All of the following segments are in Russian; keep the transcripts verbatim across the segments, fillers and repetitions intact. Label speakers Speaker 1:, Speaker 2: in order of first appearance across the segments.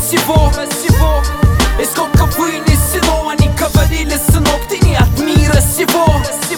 Speaker 1: сего. И сколько вынесено, они говорили: сынок, ты не от мира сего.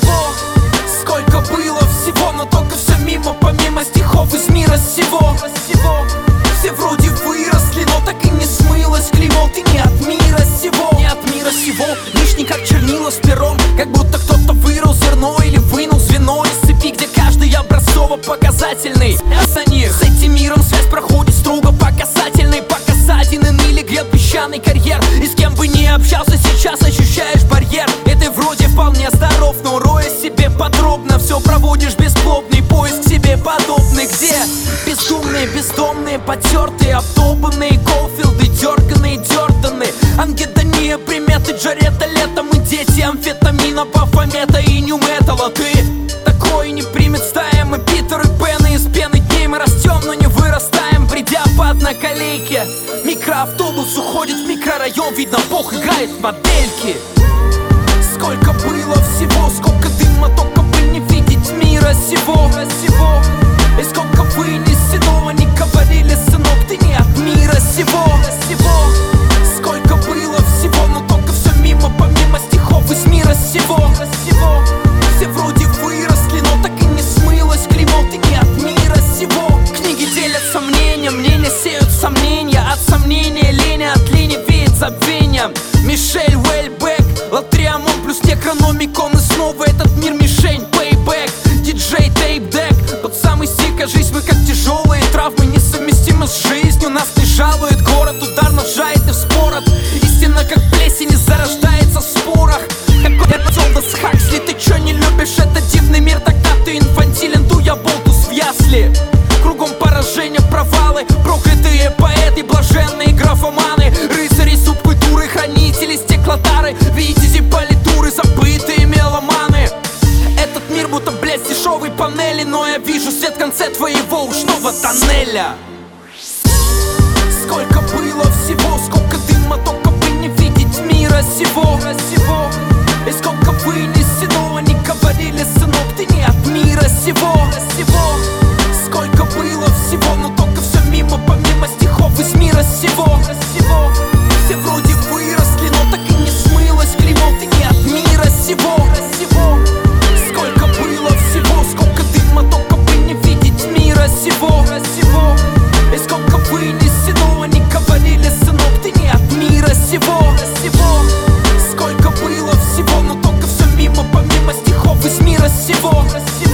Speaker 1: Сколько было всего, но только все мимо, помимо стихов из мира сего. Все вроде выросли, но так и не смылось клеймо. Ты не от мира сего, не от мира сего. Лишний как чернила с пером, как будто кто-то вырыл зерно или вынул звено из цепи, где каждый образцово-показательный. А за них с этим миром связь проходит строго по касательной. По касательной ныли грел песчаный карьер. И с кем бы ни общался, сейчас ощущаешь барьер. И ты вроде вполне здоров, но роя себе подробно все проводишь бесплодный поиск себе подобный. Где бездумные, бездомные, потертые, обдолбанные Голфилды, дерганые, дерданы, ангедония, приметы, Джареда, лето. Мы дети амфетамина, бафомета и нью-металла. Ты такой не примет стая. Мы Питер и Пен, и из пены дней мы растем, но не вырастаем, придя по одноколейке. Микроавтобус уходит в микрорайон, видно, Бог играет в модельки. Сколько было всего, сколько дыма, только бы не видеть мира сего. И сколько вынесено, они говорили: сынок, ты не от мира сего. Сколько было всего, но только все мимо, помимо стихов из мира сего. Все вроде выросли, но так и не смылось клеймо. Ты не от мира сего. Книги делятся мнением, мнения сеют сомнения. От сомнения лени, от лени веет забвением. Мишель Уэльбек, Латриамон плюс Некрономикон. И снова этот мир мишень, пейбэк. Диджей Тейп-дек, тот самый стиль, кажись, мы как тяжелые травмы, несовместимы с жизнью. Нас не жалует город, удар ножа и ты в спорах. Истина как плесень и зарождается в спорах. Какой это Солдас Хаксли, ты чё не любишь этот дивный мир? Тогда ты инфантилен, дуя болтус в ясли. Кругом поражения, провалы, проклятые поэты, блаженные графоманы, рыцари субкультуры, хранители, стеклотары, видите политуры, забытые меломаны. Этот мир будто, блядь, с дешевой панели, но я вижу свет в конце твоего ушного тоннеля. Сколько было всего, сколько дыма, только бы не видеть мира сего. И сколько вынесено, они говорили: сынок, ты не от мира сего. Сколько было всего, но только все мимо, помимо стихов из мира сего. Все вроде выросли, но так и не смылось клеймо. Ты не от мира сего. Сколько было всего, сколько дыма, только бы не видеть мира сего. И сколько вынесено, они говорили: сынок, ты не от мира сего. Сколько было всего, но только все мимо, помимо стихов из мира сего.